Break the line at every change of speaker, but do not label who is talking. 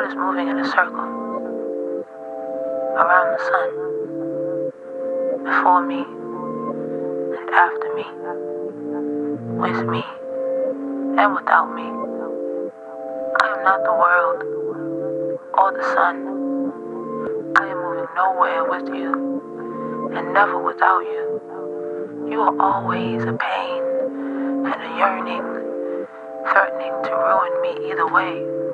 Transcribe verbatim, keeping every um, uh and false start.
world is moving in a circle around the sun, before me and after me, with me and without me. I am not the world or the sun. I am moving nowhere with you and never without you. You are always a pain and a yearning, threatening to ruin me either way.